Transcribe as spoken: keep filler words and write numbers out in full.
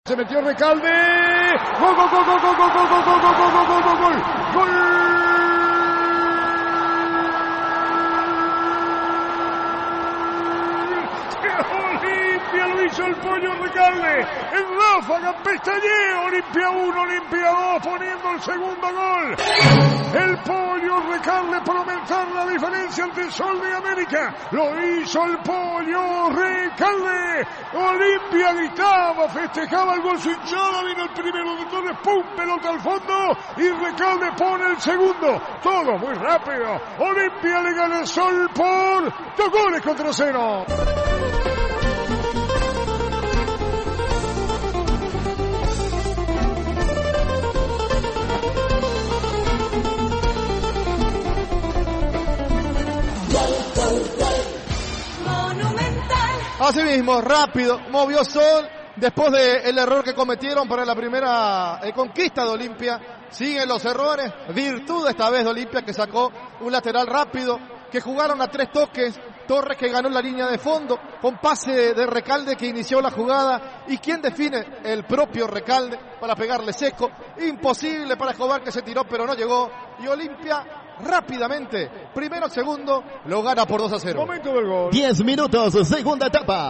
Se metió Recalde. Gol, gol, gol, gol, gol, gol, gol, gol, gol, gol, gol, gol, gol, gol. Olimpia lo hizo el Pollo Recalde. En ráfaga, pestañeo. Olimpia uno, Olimpia dos, poniendo el segundo gol. El Pollo Recalde para aumentar la diferencia ante el Sol de América. Lo hizo el Pollo Recalde. Olimpia gritaba, festejaba el gol, su hinchada, vino el primero de todos, pum, pelota al fondo y Recalde pone el segundo. Todo muy rápido. Olimpia le gana el Sol por dos goles contra cero. Así mismo, rápido, movió Sol, después del error que cometieron para la primera eh, conquista de Olimpia. Siguen los errores, virtud esta vez de Olimpia, que sacó un lateral rápido, que jugaron a tres toques, Torres que ganó la línea de fondo, con pase de Recalde que inició la jugada, y quien define, el propio Recalde, para pegarle seco, imposible para Escobar que se tiró pero no llegó, y Olimpia rápidamente, primero segundo, lo gana por dos a cero. Momento del gol. diez minutos, segunda etapa.